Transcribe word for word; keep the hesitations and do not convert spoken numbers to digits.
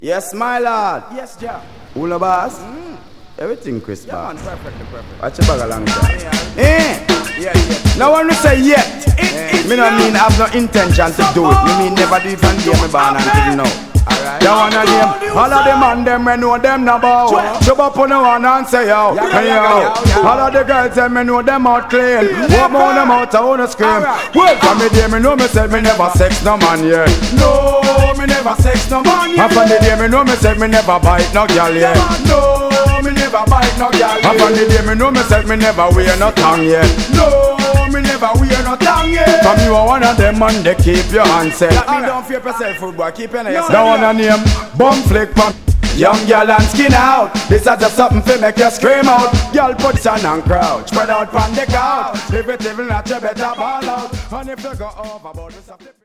Yes, my lord. Yes, Jah. Who the boss? Mm. Everything crisp. Yeah, man, perfectly, perfect. Watch your bag along there. Yeah, Eh? yeah, yeah. Now when we say yet, It, me no mean have no intention to do it. Me mean never do it from day me born until now. Alright. You wanna name all of the man them me know them na bow. Chub up on the one and say yo, Yeah, yeah, hey yeah, yo. yeah, yeah. All of the girls them me know them out clean. Walk on them out I wanna scream. Alright. Well, from me day me know me said me never sex no man yet. No, me never sex no man yet. And from the day me know me said me never bite no girl yet. No, me never bite no girl yet. And from the day me know me said me never wear no tongue yet. No, me never wear no tongue yet. From you are one of them man they keep your hands set. That mean don't fear yourself, food boy. Keep your name. Now wanna name bum flick pump. Young girl and skin out. This is just something to make you scream out. Girl put on and crouch, spread out from the couch. If it's even not you better ball out. And if you go overboard,